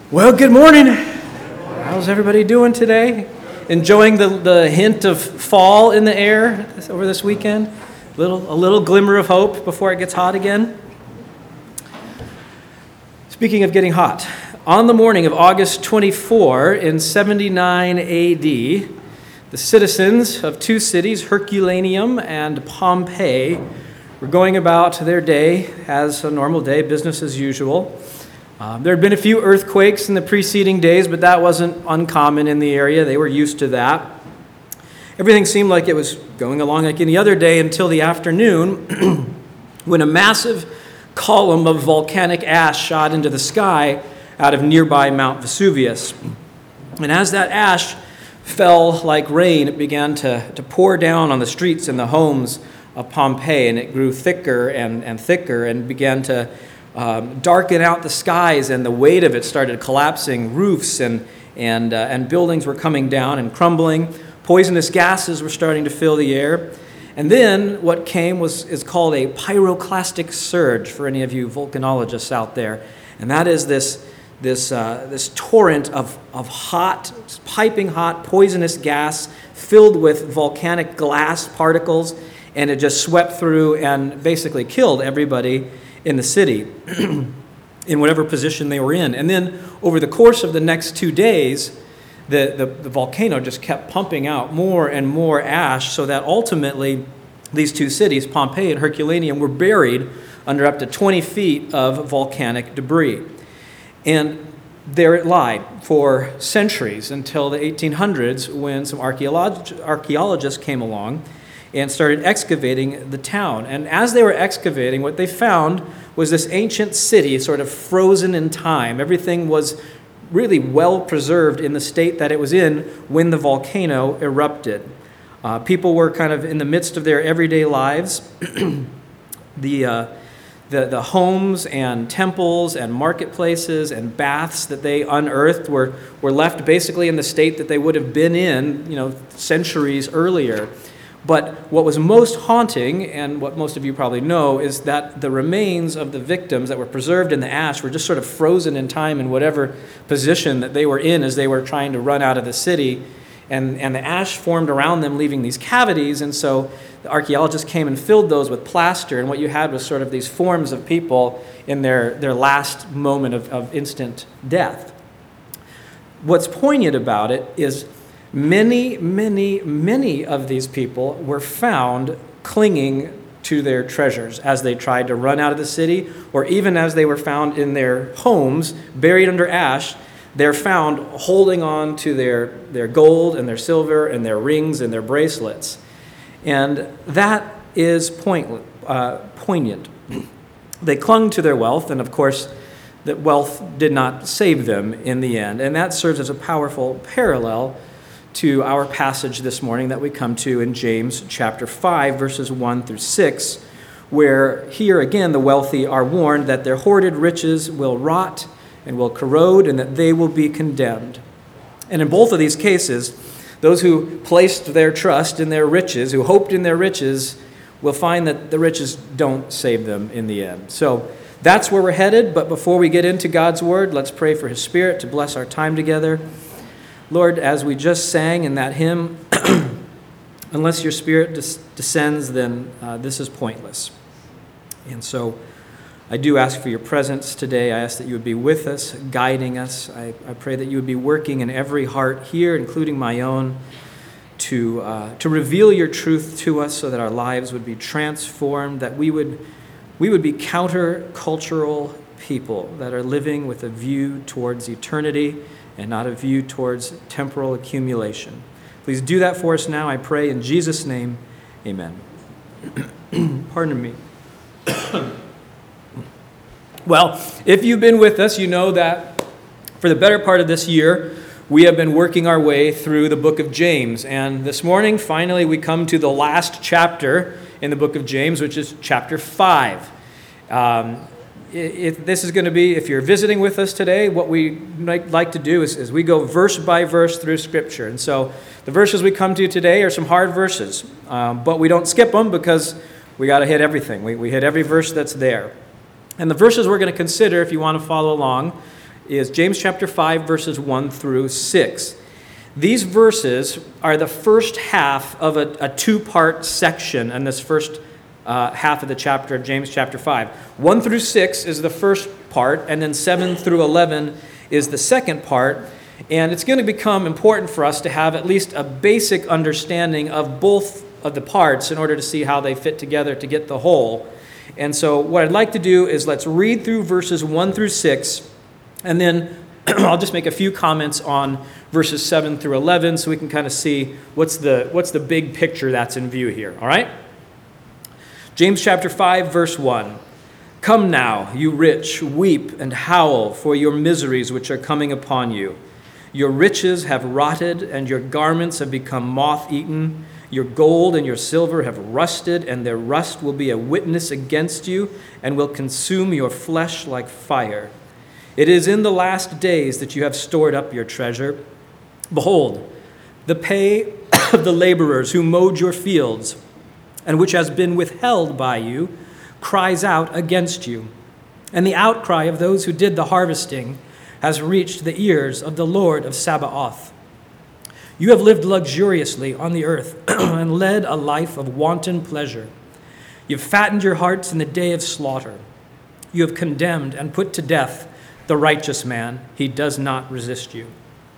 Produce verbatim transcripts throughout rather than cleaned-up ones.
Well, good morning. How's everybody doing today? Enjoying the, the hint of fall in the air over this weekend? Little, a little glimmer of hope before it gets hot again? Speaking of getting hot, on the morning of August twenty-fourth in seventy-nine A D, the citizens of two cities, Herculaneum and Pompeii, were going about their day as a normal day, business as usual. Um, there had been a few earthquakes in the preceding days, but that wasn't uncommon in the area. They were used to that. Everything seemed like it was going along like any other day until the afternoon when a massive column of volcanic ash shot into the sky out of nearby Mount Vesuvius. And as that ash fell like rain, it began to, to pour down on the streets and the homes of Pompeii, and it grew thicker and, and thicker and began to Um, darken out the skies, and the weight of it started collapsing. Roofs and and uh, and buildings were coming down and crumbling. Poisonous gases were starting to fill the air. And then what came was is called a pyroclastic surge for any of you volcanologists out there, and that is this this uh, this torrent of of hot, piping hot, poisonous gas filled with volcanic glass particles, and it just swept through and basically killed everybody in the city, in whatever position they were in. And then over the course of the next two days, the, the, the volcano just kept pumping out more and more ash, so that ultimately these two cities, Pompeii and Herculaneum, were buried under up to twenty feet of volcanic debris. And there it lied for centuries until the eighteen hundreds, when some archaeolog- archaeologists came along and started excavating the town. And as they were excavating, what they found was this ancient city sort of frozen in time. Everything was really well preserved in the state that it was in when the volcano erupted. Uh, people were kind of in the midst of their everyday lives. the, uh, the, the homes and temples and marketplaces and baths that they unearthed were, were left basically in the state that they would have been in, you know, centuries earlier. But what was most haunting, and what most of you probably know, is that the remains of the victims that were preserved in the ash were just sort of frozen in time in whatever position that they were in as they were trying to run out of the city. And, and the ash formed around them, leaving these cavities. And so the archaeologists came and filled those with plaster. And what you had was sort of these forms of people in their, their last moment of, of instant death. What's poignant about it is Many, many, many of these people were found clinging to their treasures as they tried to run out of the city, or even as they were found in their homes, buried under ash. They're found holding on to their, their gold and their silver and their rings and their bracelets. And that is point, uh, poignant. They clung to their wealth, and of course, that wealth did not save them in the end. And that serves as a powerful parallel to our passage this morning that we come to in James chapter five, verses one through six, where here again the wealthy are warned that their hoarded riches will rot and will corrode, and that they will be condemned. And in both of these cases, those who placed their trust in their riches, who hoped in their riches, will find that the riches don't save them in the end. So that's where we're headed. But before we get into God's word, let's pray for his Spirit to bless our time together. Lord, as we just sang in that hymn, unless your Spirit des- descends, then uh, this is pointless. And so I do ask for your presence today. I ask that you would be with us, guiding us. I, I pray that you would be working in every heart here, including my own, to, uh, to reveal your truth to us so that our lives would be transformed, that we would, we would be counter-cultural people that are living with a view towards eternity and not a view towards temporal accumulation. Please do that for us now, I pray, in Jesus' name, amen. Pardon me. Well, if you've been with us, you know that for the better part of this year, we have been working our way through the book of James. And this morning, finally, we come to the last chapter in the book of James, which is chapter five. Um, It, it, this is going to be, if you're visiting with us today, what we like, like to do is, is we go verse by verse through Scripture. And so the verses we come to today are some hard verses, um, but we don't skip them because we got to hit everything. We, we hit every verse that's there. And the verses we're going to consider, if you want to follow along, is James chapter five, verses one through six. These verses are the first half of a, a two-part section in this first uh, half of the chapter of James chapter five. one through six is the first part, and then seven through eleven is the second part. And it's going to become important for us to have at least a basic understanding of both of the parts in order to see how they fit together to get the whole. And so what I'd like to do is let's read through verses one through six, and then I'll just make a few comments on verses seven through eleven so we can kind of see what's the, what's the big picture that's in view here, all right? James chapter five, verse one. Come now, you rich, weep and howl for your miseries which are coming upon you. Your riches have rotted, and your garments have become moth-eaten. Your gold and your silver have rusted, and their rust will be a witness against you, and will consume your flesh like fire. It is in the last days that you have stored up your treasure. Behold, the pay of the laborers who mowed your fields, and which has been withheld by you, cries out against you. And the outcry of those who did the harvesting has reached the ears of the Lord of Sabaoth. You have lived luxuriously on the earth and led a life of wanton pleasure. You've fattened your hearts in the day of slaughter. You have condemned and put to death the righteous man. He does not resist you.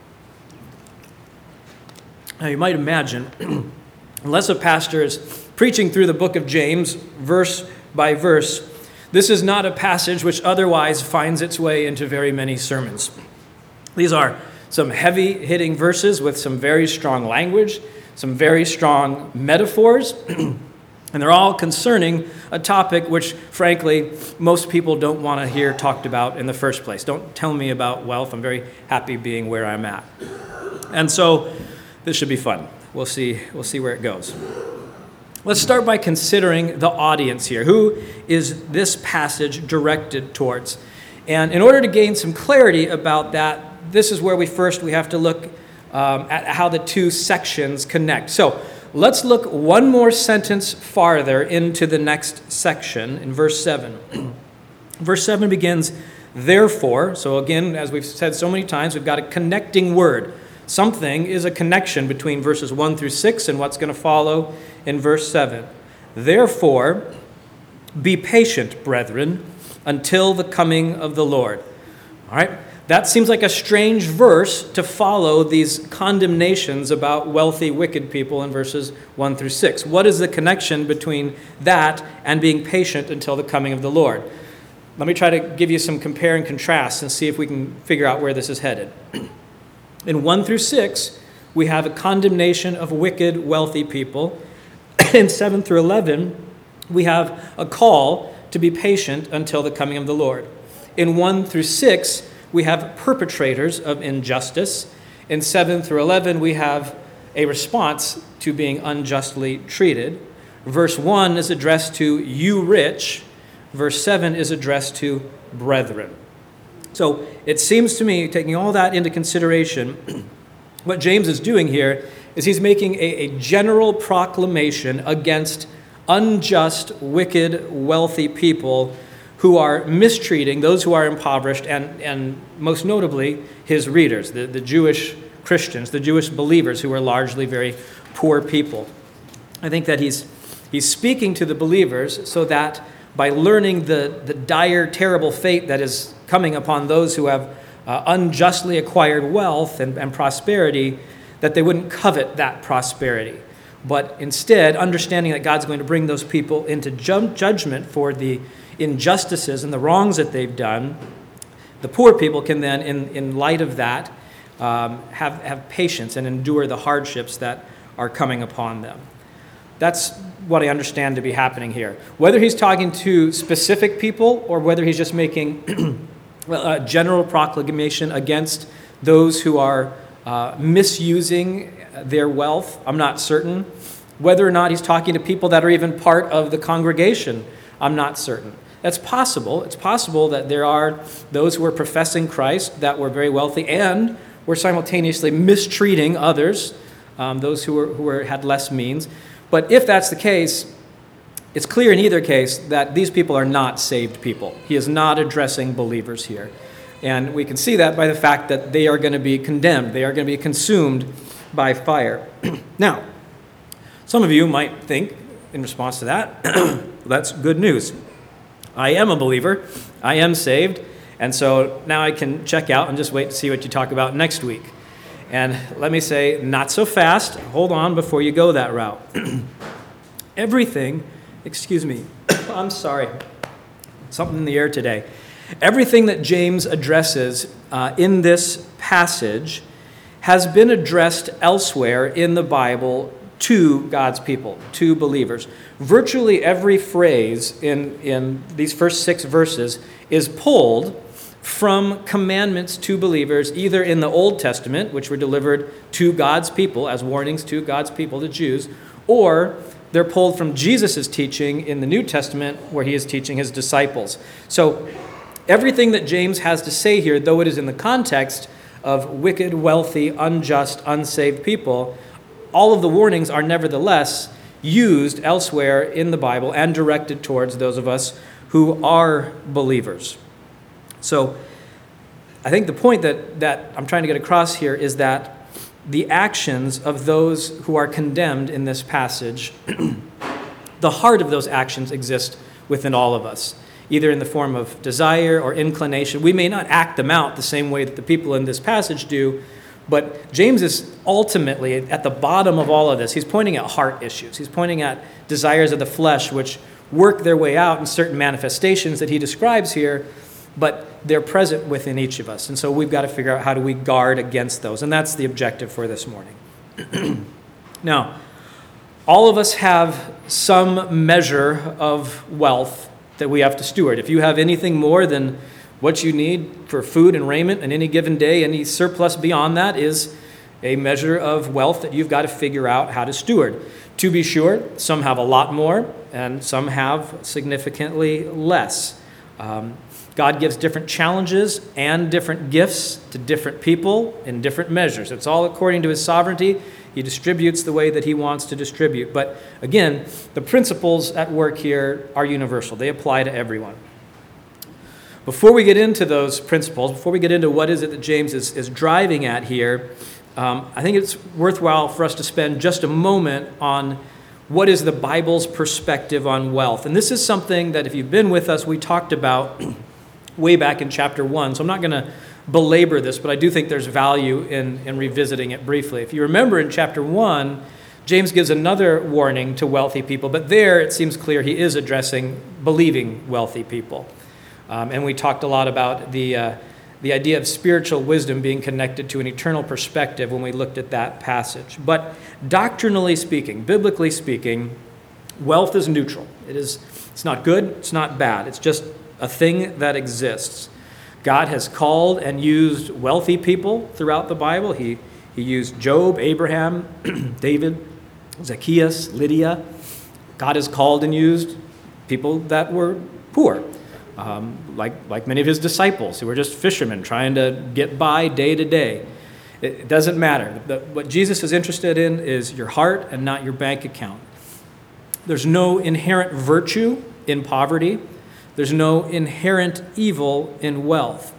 Now you might imagine, unless a pastor is preaching through the book of James, verse by verse, this is not a passage which otherwise finds its way into very many sermons. These are some heavy-hitting verses with some very strong language, some very strong metaphors, and they're all concerning a topic which, frankly, most people don't want to hear talked about in the first place. Don't tell me about wealth. I'm very happy being where I'm at. And so this should be fun. We'll see, we'll see where it goes. Let's start by considering the audience here. Who is this passage directed towards? And in order to gain some clarity about that, this is where we first we have to look um, at how the two sections connect. So let's look one more sentence farther into the next section in verse seven. Verse seven begins, therefore. So again, as we've said so many times, we've got a connecting word. Something is a connection between verses one through six and what's going to follow in verse seven. Therefore, be patient, brethren, until the coming of the Lord. All right? That seems like a strange verse to follow these condemnations about wealthy, wicked people in verses one through six. What is the connection between that and being patient until the coming of the Lord? Let me try to give you some compare and contrast and see if we can figure out where this is headed. In one through six, we have a condemnation of wicked, wealthy people. In seven through eleven, we have a call to be patient until the coming of the Lord. In one through six, we have perpetrators of injustice. In seven through eleven, we have a response to being unjustly treated. Verse one is addressed to you rich. Verse seven is addressed to brethren. So it seems to me, taking all that into consideration, what James is doing here is he's making a, a general proclamation against unjust, wicked, wealthy people who are mistreating those who are impoverished, and, and most notably, his readers, the, the Jewish Christians, the Jewish believers who are largely very poor people. I think that he's, he's speaking to the believers so that by learning the, the dire, terrible fate that is coming upon those who have uh, unjustly acquired wealth and, and prosperity, that they wouldn't covet that prosperity. But instead, understanding that God's going to bring those people into ju- judgment for the injustices and the wrongs that they've done, the poor people can then, in, in light of that, um, have, have patience and endure the hardships that are coming upon them. That's what I understand to be happening here. Whether he's talking to specific people or whether he's just making a general proclamation against those who are uh, misusing their wealth, I'm not certain. Whether or not he's talking to people that are even part of the congregation, I'm not certain. That's possible. It's possible that there are those who are professing Christ that were very wealthy and were simultaneously mistreating others, um, those who were, who were had less means. But if that's the case, it's clear in either case that these people are not saved people. He is not addressing believers here. And we can see that by the fact that they are going to be condemned. They are going to be consumed by fire. Now, some of you might think, in response to that, that's good news. I am a believer. I am saved. And so now I can check out and just wait to see what you talk about next week. And let me say, not so fast. Hold on before you go that route. Everything, excuse me, I'm sorry, something in the air today. Everything that James addresses uh, in this passage has been addressed elsewhere in the Bible to God's people, to believers. Virtually every phrase in, in these first six verses is pulled from commandments to believers, either in the Old Testament, which were delivered to God's people as warnings to God's people, the Jews, or they're pulled from Jesus' teaching in the New Testament, where he is teaching his disciples. So everything that James has to say here, though it is in the context of wicked, wealthy, unjust, unsaved people, all of the warnings are nevertheless used elsewhere in the Bible and directed towards those of us who are believers. So I think the point that, that I'm trying to get across here is that the actions of those who are condemned in this passage, the heart of those actions exist within all of us, either in the form of desire or inclination. We may not act them out the same way that the people in this passage do, but James is ultimately at the bottom of all of this. He's pointing at heart issues. He's pointing at desires of the flesh, which work their way out in certain manifestations that he describes here, but they're present within each of us. And so we've got to figure out how do we guard against those. And that's the objective for this morning. Now, all of us have some measure of wealth that we have to steward. If you have anything more than what you need for food and raiment in any given day, any surplus beyond that is a measure of wealth that you've got to figure out how to steward. To be sure, some have a lot more and some have significantly less. Um, God gives different challenges and different gifts to different people in different measures. It's all according to his sovereignty. He distributes the way that he wants to distribute. But again, the principles at work here are universal. They apply to everyone. Before we get into those principles, before we get into what is it that James is, is driving at here, um, I think it's worthwhile for us to spend just a moment on what is the Bible's perspective on wealth. And this is something that if you've been with us, we talked about way back in chapter one. So I'm not going to belabor this, but I do think there's value in, in revisiting it briefly. If you remember in chapter one, James gives another warning to wealthy people, but there it seems clear he is addressing believing wealthy people. Um, and we talked a lot about the uh, the idea of spiritual wisdom being connected to an eternal perspective when we looked at that passage. But doctrinally speaking, biblically speaking, wealth is neutral. It is, it's not good, it's not bad. It's just a thing that exists. God has called and used wealthy people throughout the Bible. He, he used Job, Abraham, David, Zacchaeus, Lydia. God has called and used people that were poor. Um, like, like many of his disciples who were just fishermen trying to get by day to day. It, it doesn't matter. The, what Jesus is interested in is your heart and not your bank account. There's no inherent virtue in poverty. There's no inherent evil in wealth.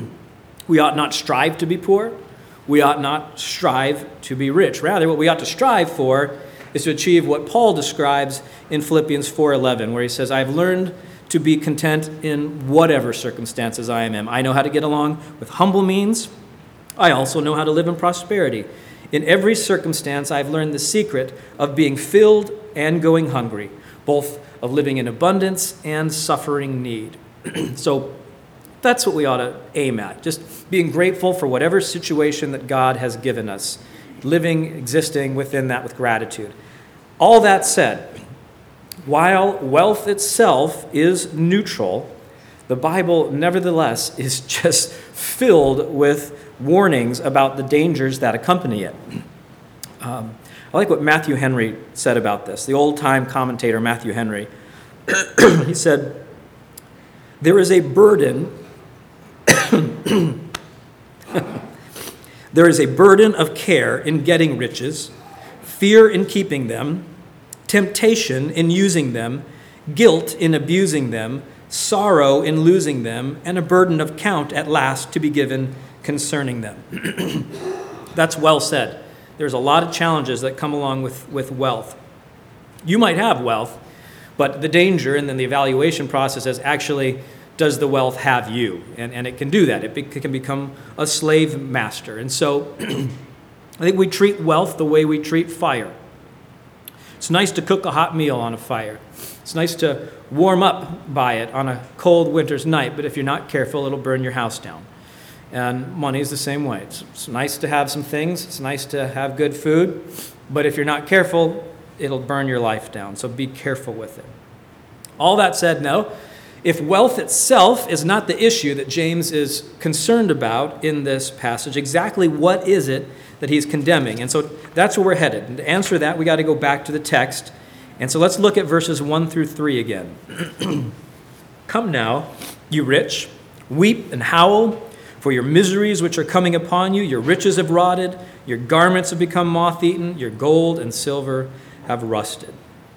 We ought not strive to be poor. We ought not strive to be rich. Rather, what we ought to strive for is to achieve what Paul describes in Philippians four eleven, where he says, I've learned to be content in whatever circumstances I am in. I know how to get along with humble means. I also know how to live in prosperity. In every circumstance, I've learned the secret of being filled and going hungry, both of living in abundance and suffering need. So that's what we ought to aim at, just being grateful for whatever situation that God has given us, living, existing within that with gratitude. All that said, while wealth itself is neutral, the Bible nevertheless is just filled with warnings about the dangers that accompany it. Um, I like what Matthew Henry said about this, the old-time commentator Matthew Henry. He said, there is a burden, there is a burden of care in getting riches, fear in keeping them, temptation in using them, guilt in abusing them, sorrow in losing them, and a burden of count at last to be given concerning them. That's well said. There's a lot of challenges that come along with, with wealth. You might have wealth, but the danger and then the evaluation process is actually, does the wealth have you? And, and it can do that. It, be, it can become a slave master. And so I think we treat wealth the way we treat fire. It's nice to cook a hot meal on a fire. It's nice to warm up by it on a cold winter's night, but if you're not careful, it'll burn your house down. And money is the same way. It's, it's nice to have some things. It's nice to have good food, but if you're not careful, it'll burn your life down. So be careful with it. All that said, no. If wealth itself is not the issue that James is concerned about in this passage, exactly what is it that he's condemning? And so that's where we're headed. And to answer that, we got to go back to the text. And so let's look at verses one through three again. Come now, you rich, weep and howl for your miseries which are coming upon you. Your riches have rotted, your garments have become moth-eaten, your gold and silver have rusted.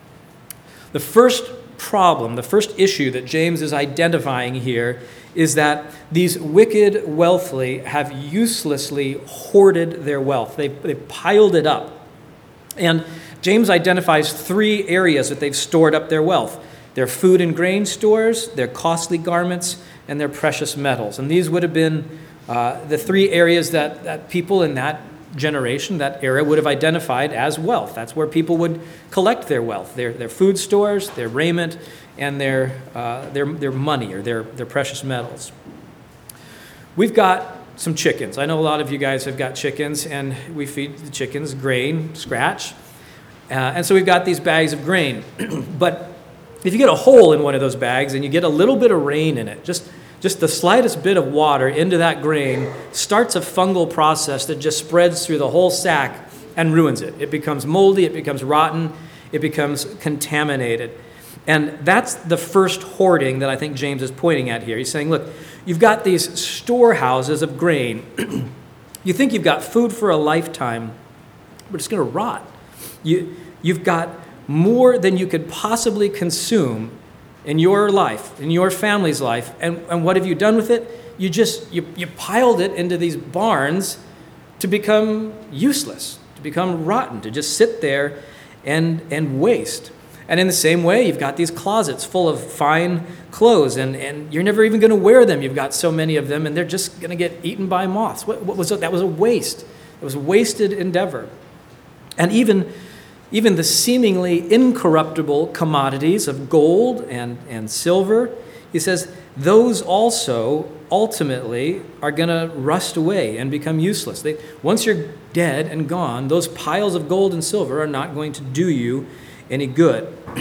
The first problem, the first issue that James is identifying here is that these wicked wealthy have uselessly hoarded their wealth. They've, they've piled it up. And James identifies three areas that they've stored up their wealth: their food and grain stores, their costly garments, and their precious metals. And these would have been uh, the three areas that, that people in that generation, that era, would have identified as wealth. That's where people would collect their wealth, their, their food stores, their raiment, and their, uh, their, their money or their, their precious metals. We've got some chickens. I know a lot of you guys have got chickens, and we feed the chickens grain, scratch. Uh, and so we've got these bags of grain. But if you get a hole in one of those bags and you get a little bit of rain in it, just Just the slightest bit of water into that grain starts a fungal process that just spreads through the whole sack and ruins it. It becomes moldy, it becomes rotten, it becomes contaminated. And that's the first hoarding that I think James is pointing at here. He's saying, look, you've got these storehouses of grain. You think you've got food for a lifetime, but it's going to rot. You, you've got more than you could possibly consume in your life, in your family's life, and, and what have you done with it? You just, you, you piled it into these barns to become useless, to become rotten, to just sit there and, and waste. And in the same way, you've got these closets full of fine clothes, and, and you're never even going to wear them. You've got so many of them, and they're just going to get eaten by moths. What, what was it? That was a waste. It was a wasted endeavor. And even Even the seemingly incorruptible commodities of gold and, and silver, he says, those also ultimately are going to rust away and become useless. They, once you're dead and gone, those piles of gold and silver are not going to do you any good.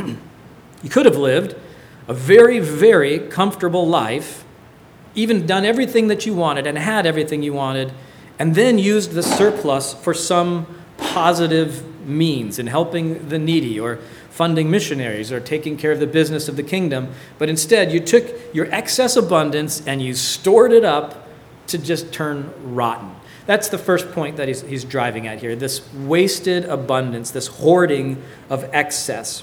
You could have lived a very, very comfortable life, even done everything that you wanted and had everything you wanted, and then used the surplus for some positive means in helping the needy or funding missionaries or taking care of the business of the kingdom. But instead, you took your excess abundance and you stored it up to just turn rotten. That's the first point that he's, he's driving at here, this wasted abundance, this hoarding of excess.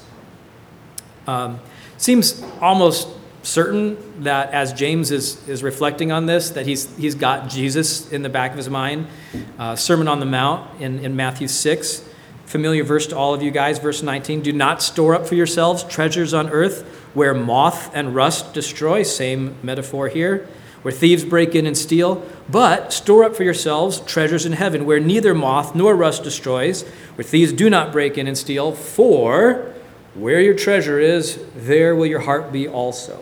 Um, seems almost certain that as James is, is reflecting on this, that he's, he's got Jesus in the back of his mind. Uh, Sermon on the Mount in, in Matthew six. Familiar verse to all of you guys, verse nineteen. Do not store up for yourselves treasures on earth where moth and rust destroy, same metaphor here, where thieves break in and steal, but store up for yourselves treasures in heaven where neither moth nor rust destroys, where thieves do not break in and steal, for where your treasure is, there will your heart be also.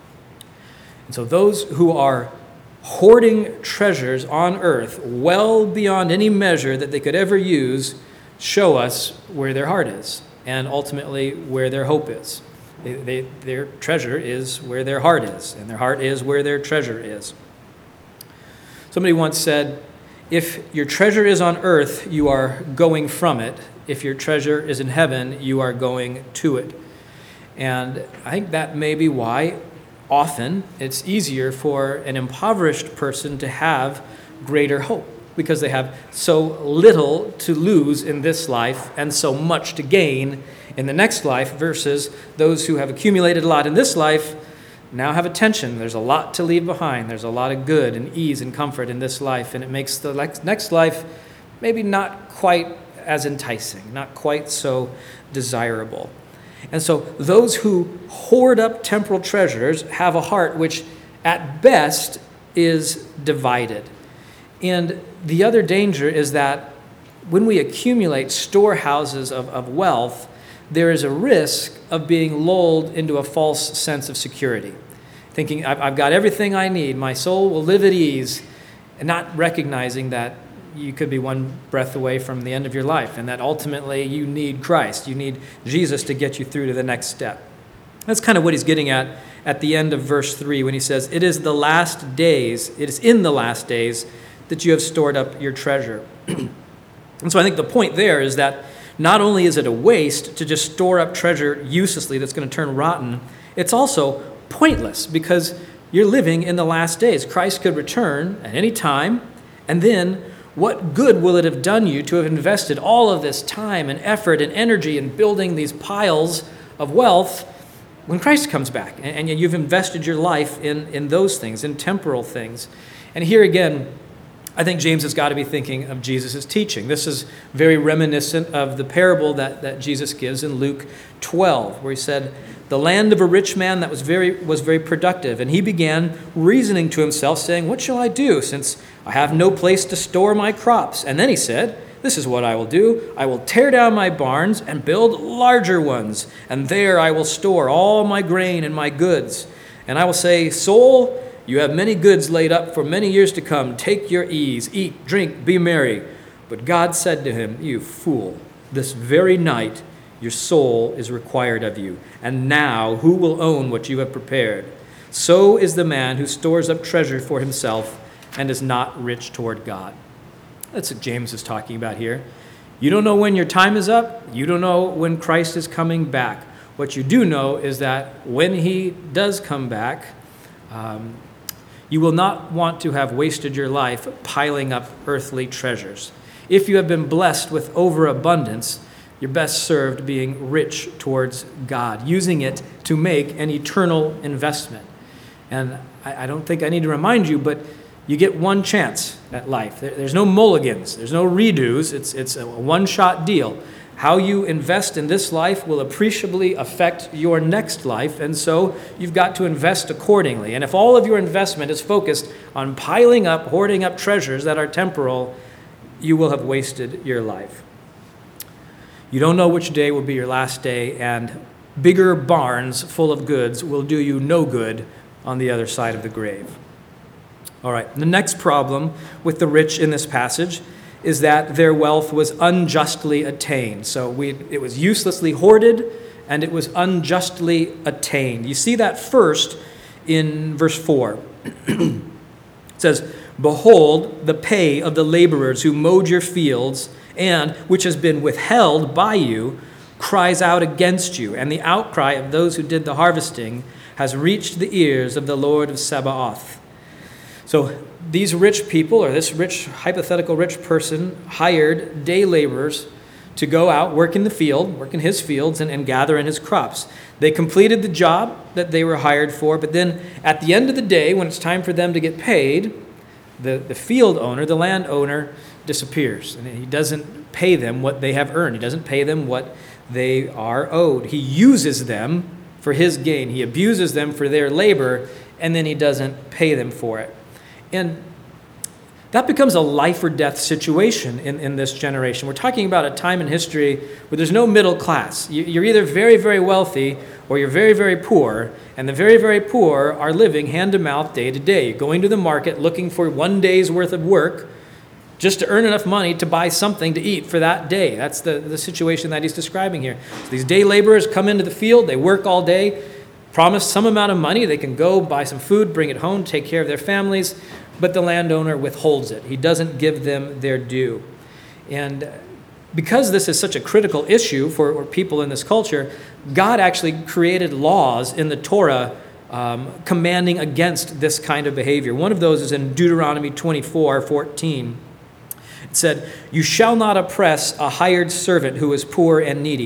And so those who are hoarding treasures on earth well beyond any measure that they could ever use show us where their heart is and ultimately where their hope is. They, they, their treasure is where their heart is, and their heart is where their treasure is. Somebody once said, if your treasure is on earth, you are going from it. If your treasure is in heaven, you are going to it. And I think that may be why often it's easier for an impoverished person to have greater hope, because they have so little to lose in this life and so much to gain in the next life, versus those who have accumulated a lot in this life, now have attention. There's a lot to leave behind. There's a lot of good and ease and comfort in this life, and it makes the next life maybe not quite as enticing, not quite so desirable. And so those who hoard up temporal treasures have a heart which at best is divided. And the other danger is that when we accumulate storehouses of, of wealth, there is a risk of being lulled into a false sense of security, thinking, I've, I've got everything I need, my soul will live at ease, and not recognizing that you could be one breath away from the end of your life, and that ultimately you need Christ. You need Jesus to get you through to the next step. That's kind of what he's getting at at the end of verse three when he says, it is the last days, it is in the last days that you have stored up your treasure. And so I think the point there is that not only is it a waste to just store up treasure uselessly that's going to turn rotten, it's also pointless because you're living in the last days. Christ could return at any time, and then what good will it have done you to have invested all of this time and effort and energy in building these piles of wealth when Christ comes back? And you've invested your life in, in those things, in temporal things. And here again, I think James has got to be thinking of Jesus' teaching. This is very reminiscent of the parable that, that Jesus gives in Luke twelve, where he said, the land of a rich man that was very was very productive. And he began reasoning to himself, saying, what shall I do, since I have no place to store my crops? And then he said, this is what I will do. I will tear down my barns and build larger ones, and there I will store all my grain and my goods. And I will say, soul, you have many goods laid up for many years to come. Take your ease, eat, drink, be merry. But God said to him, you fool, this very night your soul is required of you. And now who will own what you have prepared? So is the man who stores up treasure for himself and is not rich toward God. That's what James is talking about here. You don't know when your time is up. You don't know when Christ is coming back. What you do know is that when he does come back, um, you will not want to have wasted your life piling up earthly treasures. If you have been blessed with overabundance, you're best served being rich towards God, using it to make an eternal investment. And I, I don't think I need to remind you, but you get one chance at life. There, there's no mulligans. There's no redos. It's, it's a one-shot deal. How you invest in this life will appreciably affect your next life, and so you've got to invest accordingly. And if all of your investment is focused on piling up, hoarding up treasures that are temporal, you will have wasted your life. You don't know which day will be your last day, and bigger barns full of goods will do you no good on the other side of the grave. All right, the next problem with the rich in this passage is that their wealth was unjustly attained. So we, it was uselessly hoarded, and it was unjustly attained. You see that first in verse four. It says, behold, the pay of the laborers who mowed your fields, and which has been withheld by you, cries out against you, and the outcry of those who did the harvesting has reached the ears of the Lord of Sabaoth. So these rich people, or this rich, hypothetical rich person, hired day laborers to go out, work in the field, work in his fields, and, and gather in his crops. They completed the job that they were hired for, but then at the end of the day, when it's time for them to get paid, the, the field owner, the landowner, disappears. And he doesn't pay them what they have earned. He doesn't pay them what they are owed. He uses them for his gain. He abuses them for their labor, and then he doesn't pay them for it. And that becomes a life or death situation in, in this generation. We're talking about a time in history where there's no middle class. You, you're either very, very wealthy or you're very, very poor. And the very, very poor are living hand to mouth day to day, going to the market looking for one day's worth of work just to earn enough money to buy something to eat for that day. That's the, the situation that he's describing here. So these day laborers come into the field, they work all day, promise some amount of money, they can go buy some food, bring it home, take care of their families, but the landowner withholds it. He doesn't give them their due. And because this is such a critical issue for people in this culture, God actually created laws in the Torah um, commanding against this kind of behavior. One of those is in Deuteronomy twenty-four fourteen. It said, you shall not oppress a hired servant who is poor and needy.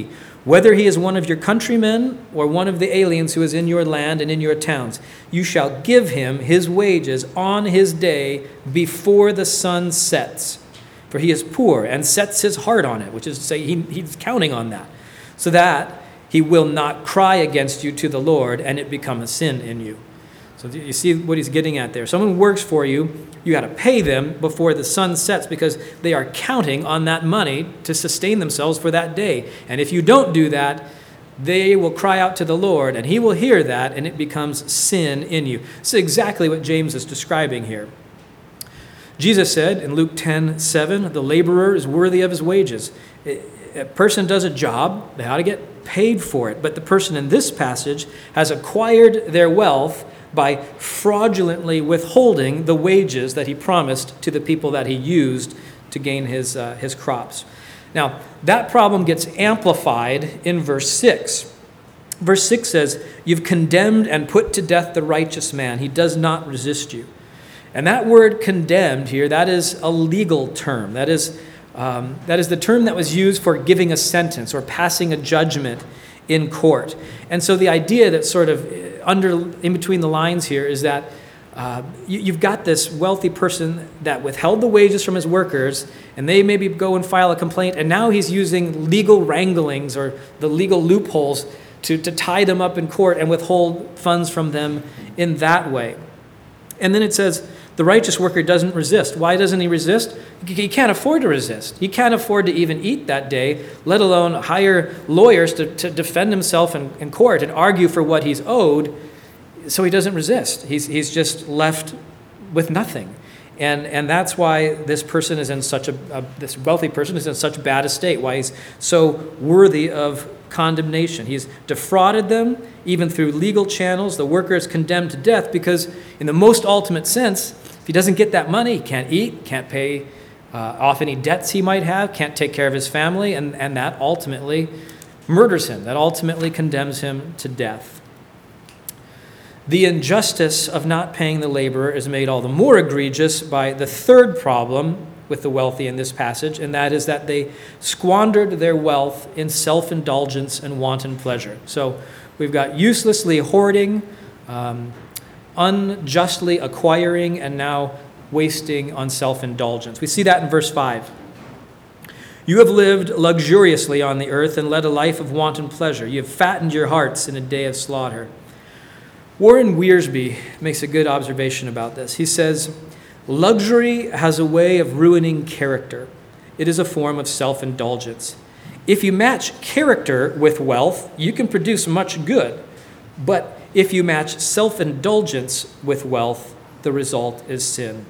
whether he is one of your countrymen or one of the aliens who is in your land and in your towns. You shall give him his wages on his day before the sun sets. For he is poor and sets his heart on it," which is to say he, he's counting on that, "so that he will not cry against you to the Lord and it become a sin in you." So you see what he's getting at there. Someone works for you, you got to pay them before the sun sets because they are counting on that money to sustain themselves for that day. And if you don't do that, they will cry out to the Lord and he will hear that and it becomes sin in you. This is exactly what James is describing here. Jesus said in Luke ten seven, "The laborer is worthy of his wages." A person does a job, they ought to get paid for it. But the person in this passage has acquired their wealth by fraudulently withholding the wages that he promised to the people that he used to gain his, uh, his crops. Now, that problem gets amplified in verse six. Verse six says, "You've condemned and put to death the righteous man. He does not resist you." And that word condemned here, that is a legal term. That is, um, that is the term that was used for giving a sentence or passing a judgment in court. And so the idea that sort of under in between the lines here is that uh, you, you've got this wealthy person that withheld the wages from his workers, and they maybe go and file a complaint, and now he's using legal wranglings or the legal loopholes to, to tie them up in court and withhold funds from them in that way. And then it says, the righteous worker doesn't resist. Why doesn't he resist? He can't afford to resist. He can't afford to even eat that day, let alone hire lawyers to, to defend himself in, in court and argue for what he's owed. So he doesn't resist. He's, he's just left with nothing. And, and that's why this person is in such a, a, this wealthy person is in such bad estate, why he's so worthy of condemnation. He's defrauded them, even through legal channels. The worker is condemned to death because, in the most ultimate sense, if he doesn't get that money, he can't eat, can't pay uh, off any debts he might have, can't take care of his family, and, and that ultimately murders him. That ultimately condemns him to death. The injustice of not paying the laborer is made all the more egregious by the third problem with the wealthy in this passage, and that is that they squandered their wealth in self-indulgence and wanton pleasure. So we've got uselessly hoarding, um, unjustly acquiring, and now wasting on self-indulgence. We see that in verse five. "You have lived luxuriously on the earth and led a life of wanton pleasure. You have fattened your hearts in a day of slaughter." Warren Wiersbe makes a good observation about this. He says, "Luxury has a way of ruining character. It is a form of self-indulgence. If you match character with wealth, you can produce much good. But if you match self-indulgence with wealth, the result is sin."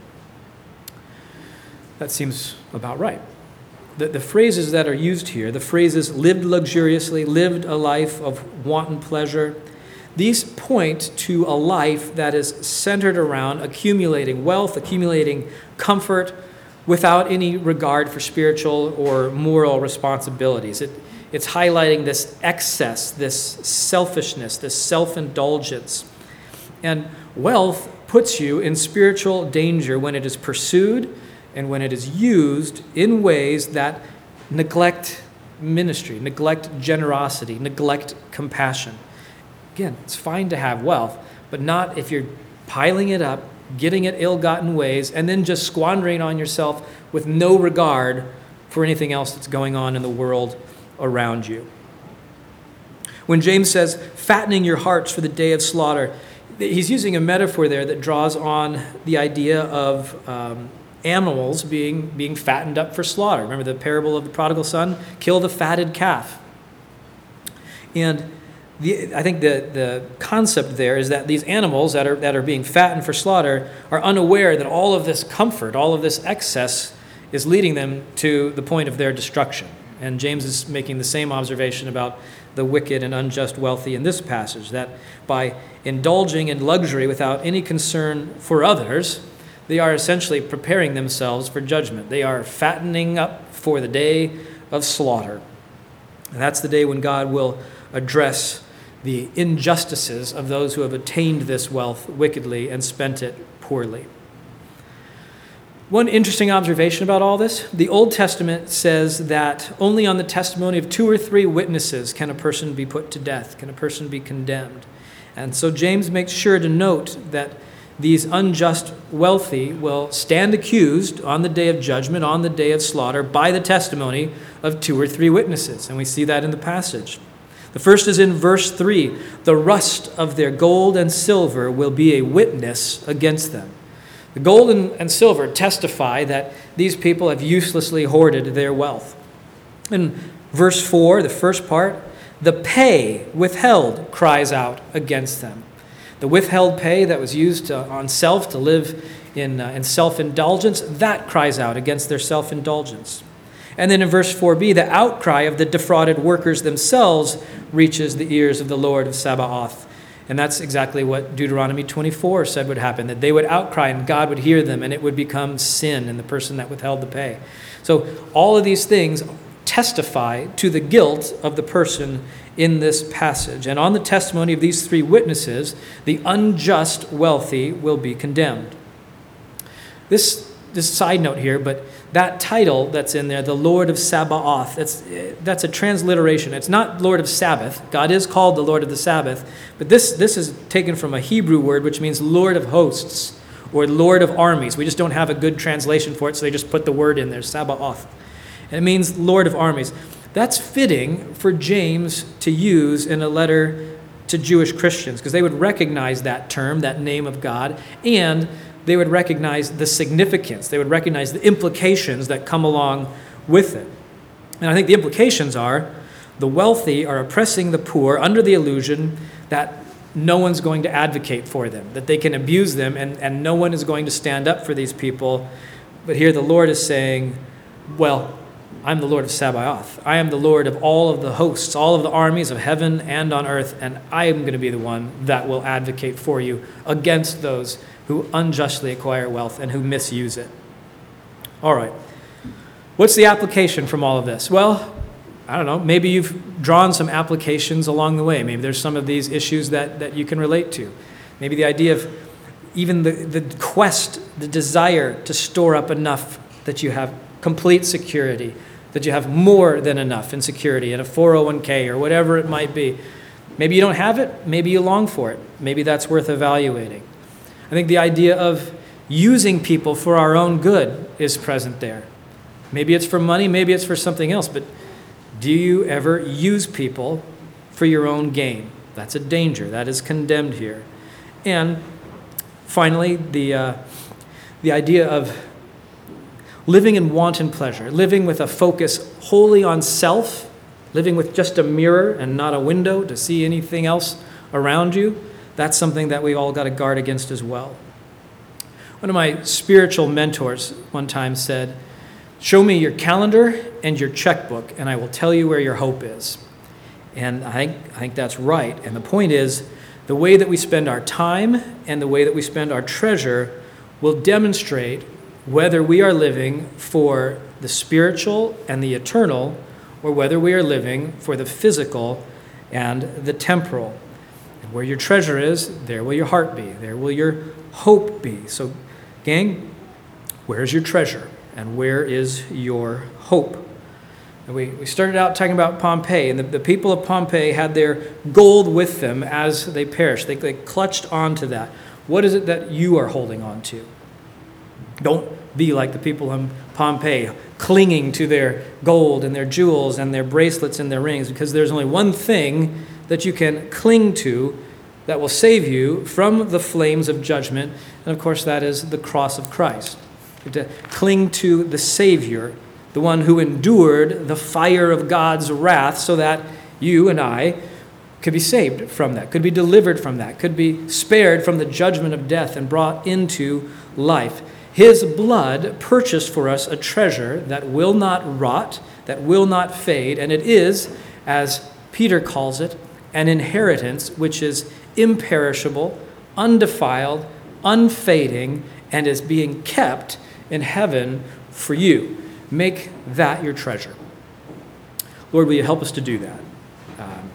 That seems about right. The, the phrases that are used here, the phrases lived luxuriously, lived a life of wanton pleasure, these point to a life that is centered around accumulating wealth, accumulating comfort, without any regard for spiritual or moral responsibilities. It, it's highlighting this excess, this selfishness, this self-indulgence. And wealth puts you in spiritual danger when it is pursued and when it is used in ways that neglect ministry, neglect generosity, neglect compassion. Again, it's fine to have wealth, but not if you're piling it up, getting it ill-gotten ways, and then just squandering on yourself with no regard for anything else that's going on in the world around you. When James says, fattening your hearts for the day of slaughter, he's using a metaphor there that draws on the idea of um, animals being, being fattened up for slaughter. Remember the parable of the prodigal son? Kill the fatted calf. And The, I think the, the concept there is that these animals that are that are being fattened for slaughter are unaware that all of this comfort, all of this excess is leading them to the point of their destruction. And James is making the same observation about the wicked and unjust wealthy in this passage, that by indulging in luxury without any concern for others, they are essentially preparing themselves for judgment. They are fattening up for the day of slaughter. And that's the day when God will address the injustices of those who have attained this wealth wickedly and spent it poorly. One interesting observation about all this, the Old Testament says that only on the testimony of two or three witnesses can a person be put to death, can a person be condemned. And so James makes sure to note that these unjust wealthy will stand accused on the day of judgment, on the day of slaughter, by the testimony of two or three witnesses. And we see that in the passage. The first is in verse three. The rust of their gold and silver will be a witness against them. The gold and silver testify that these people have uselessly hoarded their wealth. In verse four, the first part, the pay withheld cries out against them. The withheld pay that was used to, on self to live in, uh, in self-indulgence, that cries out against their self-indulgence. And then in verse four b, the outcry of the defrauded workers themselves reaches the ears of the Lord of Sabaoth. And that's exactly what Deuteronomy twenty-four said would happen, that they would outcry and God would hear them and it would become sin in the person that withheld the pay. So all of these things testify to the guilt of the person in this passage. And on the testimony of these three witnesses, the unjust wealthy will be condemned. This, this side note here, but that title that's in there, the Lord of Sabaoth, that's, that's a transliteration. It's not Lord of Sabbath. God is called the Lord of the Sabbath, but this, this is taken from a Hebrew word which means Lord of hosts or Lord of armies. We just don't have a good translation for it, so they just put the word in there, Sabaoth. And it means Lord of armies. That's fitting for James to use in a letter to Jewish Christians because they would recognize that term, that name of God, and they would recognize the significance. They would recognize the implications that come along with it. And I think the implications are the wealthy are oppressing the poor under the illusion that no one's going to advocate for them, that they can abuse them and, and no one is going to stand up for these people. But here the Lord is saying, well, I'm the Lord of Sabaoth. I am the Lord of all of the hosts, all of the armies of heaven and on earth, and I am going to be the one that will advocate for you against those who unjustly acquire wealth and who misuse it. All right. What's the application from all of this? Well, I don't know. Maybe you've drawn some applications along the way. Maybe there's some of these issues that, that you can relate to. Maybe the idea of even the, the quest, the desire to store up enough that you have complete security, that you have more than enough in security in a four oh one k or whatever it might be. Maybe you don't have it. Maybe you long for it. Maybe that's worth evaluating. I think the idea of using people for our own good is present there. Maybe it's for money, maybe it's for something else, but do you ever use people for your own gain? That's a danger. That is condemned here. And finally, the, uh, the idea of living in wanton pleasure, living with a focus wholly on self, living with just a mirror and not a window to see anything else around you. That's something that we all got to guard against as well. One of my spiritual mentors one time said, show me your calendar and your checkbook, and I will tell you where your hope is. And I think, I think that's right. And the point is, the way that we spend our time and the way that we spend our treasure will demonstrate whether we are living for the spiritual and the eternal, or whether we are living for the physical and the temporal. And where your treasure is, there will your heart be. There will your hope be. So, gang, where's your treasure? And where is your hope? And we, we started out talking about Pompeii, and the, the people of Pompeii had their gold with them as they perished. They, they clutched onto that. What is it that you are holding on to? Don't be like the people in Pompeii, clinging to their gold and their jewels and their bracelets and their rings, because there's only one thing that you can cling to that will save you from the flames of judgment, and of course that is the cross of Christ. You have to cling to the Savior, the one who endured the fire of God's wrath so that you and I could be saved from that, could be delivered from that, could be spared from the judgment of death and brought into life. His blood purchased for us a treasure that will not rot, that will not fade, and it is, as Peter calls it, an inheritance which is imperishable, undefiled, unfading, and is being kept in heaven for you. Make that your treasure. Lord, will you help us to do that? Um,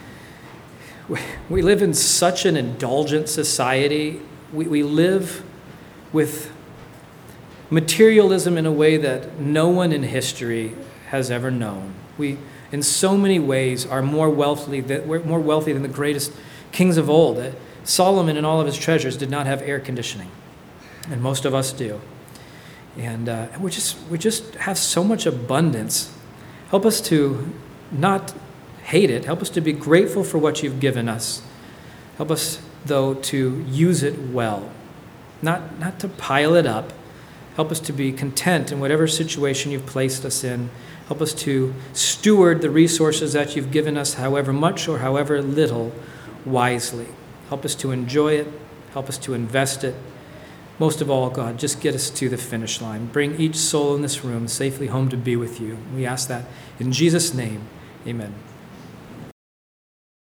we, we live in such an indulgent society. We, we live with materialism in a way that no one in history has ever known. We, in so many ways, are more wealthy than, we're more wealthy than the greatest kings of old. Solomon and all of his treasures did not have air conditioning, and most of us do. And uh, we just we just have so much abundance. Help us to not hate it. Help us to be grateful for what you've given us. Help us, though, to use it well, not not to pile it up. Help us to be content in whatever situation you've placed us in. Help us to steward the resources that you've given us, however much or however little, wisely. Help us to enjoy it. Help us to invest it. Most of all, God, just get us to the finish line. Bring each soul in this room safely home to be with you. We ask that in Jesus' name. Amen.